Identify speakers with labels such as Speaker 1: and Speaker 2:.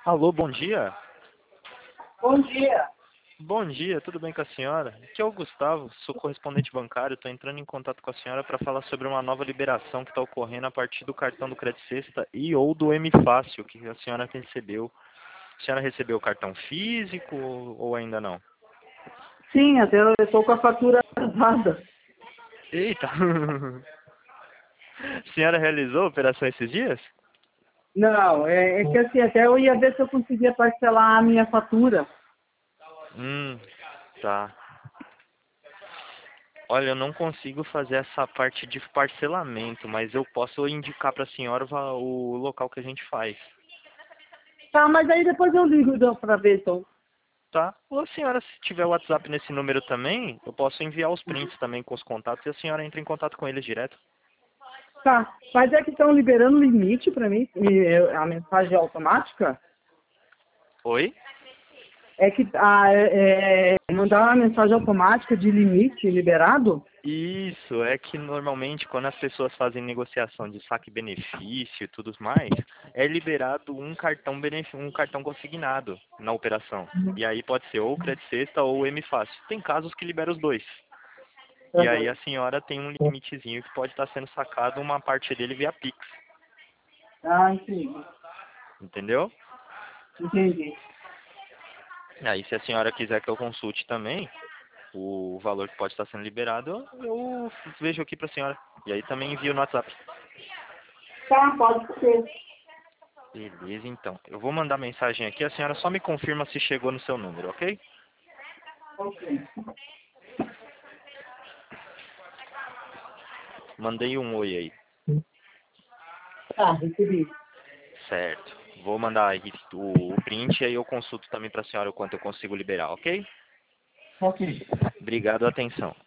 Speaker 1: Alô, bom dia.
Speaker 2: Bom dia.
Speaker 1: Bom dia, tudo bem com a senhora? Aqui é o Gustavo, sou correspondente bancário. Estou entrando em contato com a senhora para falar sobre uma nova liberação que está ocorrendo a partir do cartão do Crédito Sexta e ou do M Fácil que a senhora recebeu. A senhora recebeu o cartão físico ou ainda não?
Speaker 2: Sim, até eu estou com a fatura atrasada.
Speaker 1: Eita! A senhora realizou a operação esses dias?
Speaker 2: Não, é que assim, até eu ia ver se eu conseguia parcelar a minha fatura.
Speaker 1: Tá. Olha, eu não consigo fazer essa parte de parcelamento, mas eu posso indicar para a senhora o local que a gente faz.
Speaker 2: Tá, mas aí depois eu ligo para ver, então.
Speaker 1: Tá? Ou a senhora, se tiver o WhatsApp nesse número também, eu posso enviar os prints também com os contatos e a senhora entra em contato com eles direto.
Speaker 2: Tá, mas é que estão liberando limite para mim, a mensagem automática.
Speaker 1: Oi?
Speaker 2: É que mandar uma mensagem automática de limite liberado?
Speaker 1: Isso, é que normalmente quando as pessoas fazem negociação de saque-benefício e tudo mais, é liberado um cartão consignado na operação. E aí pode ser ou o Crédito Sexta ou o M Fácil. Tem casos que liberam os dois. E aí a senhora tem um limitezinho que pode estar sendo sacado uma parte dele via Pix.
Speaker 2: Ah, entendi.
Speaker 1: Entendeu?
Speaker 2: Entendi.
Speaker 1: Aí se a senhora quiser que eu consulte também o valor que pode estar sendo liberado, eu vejo aqui para a senhora. E aí também envio no WhatsApp.
Speaker 2: Tá, pode ser.
Speaker 1: Beleza, então. Eu vou mandar mensagem aqui, a senhora só me confirma se chegou no seu número, ok?
Speaker 2: Ok.
Speaker 1: Mandei um oi aí.
Speaker 2: Tá, recebi.
Speaker 1: Certo. Vou mandar aí o print e aí eu consulto também para a senhora o quanto eu consigo liberar, ok?
Speaker 2: Ok.
Speaker 1: Obrigado, atenção.